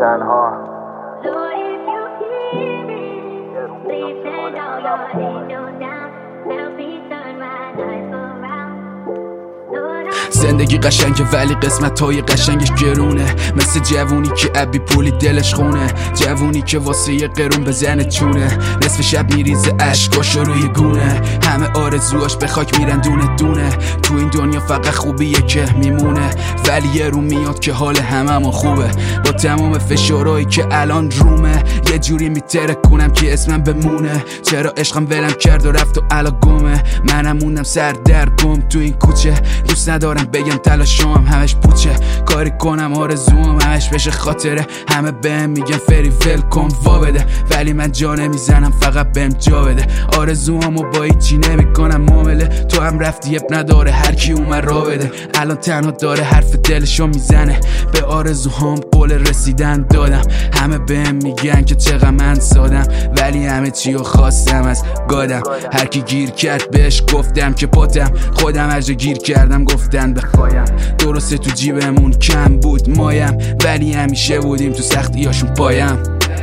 تنها زندگی قشنگه ولی قسمت های قشنگش گرونه، مثل جوونی که ابی پولی دلش خونه، جوونی که واسه یه قرون بزنه چونه، نصف شب میریزه اشکاشو روی گونه، همه آرزوهاش به خاک میرن دونه دونه، تو این دنیا فقط خوبیه که میمونه، ولی یه رو میاد که حال هممون خوبه، با تمام فشارهایی که الان رومه، یه جوری میتره کنم که اسمم بمونه، چرا عشقم ولم کرد و رفت و الان گمه، منم موندم سر در گم تو این کوچه، دوست ندارم بگم تلاشم همش پوچه، کاری کنم آرزوم همش بشه خاطره، همه بهم میگن فری ول کن وا بده، ولی من جا نمیزنم فقط بهم جا بده، آرزوامو با هیچی نمیکنم معامله، تو هم رفتی اب نداره هر کی اومد را بده، الان تنها داره حرف دلشو میزنه، به آرزوهام قول رسیدن دادم، همه بهم میگن که چقدر من سادم، ولی همه چیو خواستم از گادم، هر کی گیر کرد بهش گفتم که پاتم، خودم هر جا گیر کردم گفتن بخوایم، درسته تو جیبمون کم بود مایم، ولی همیشه بودیم تو سختیاشون پایم.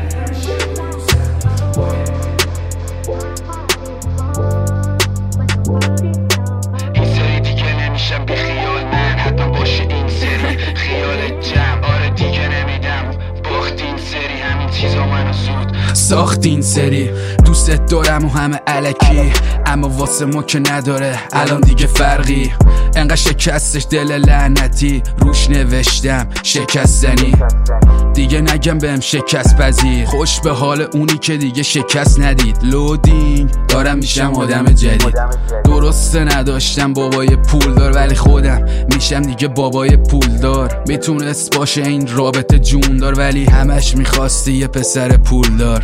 این سری دیگه نمیشم بی خیال من، حتی باشه این سری خیال جمع، آره دیگه نمیدم باخت این سری، همین چیزا منو زود ساخت این سری، دوستت دارم و همه علکی، اما واسه ما که نداره الان دیگه فرقی، انقدر شکستش دل لعنتی روش نوشتم شکستنی، دیگه نگم بهم شکست پذیر، خوش به حال اونی که دیگه شکست ندید، لودینگ دارم میشم آدم جدید، درسته نداشتم بابای پولدار، ولی خودم میشم دیگه بابای پولدار، میتونست باشه این رابطه جوندار، ولی همش میخواستی یه پسر پولدار،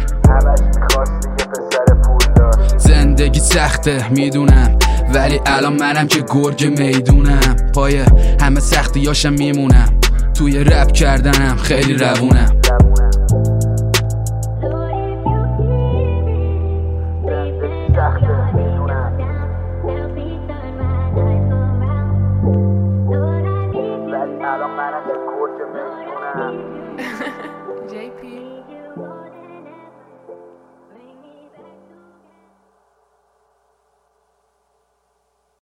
زندگی سخته میدونم، ولی الان منم که گرگ میدونم، پای همه سختیاشم میمونم، توی رپ کردنم خیلی روونم. ولی الان منم که گرگ میدونم.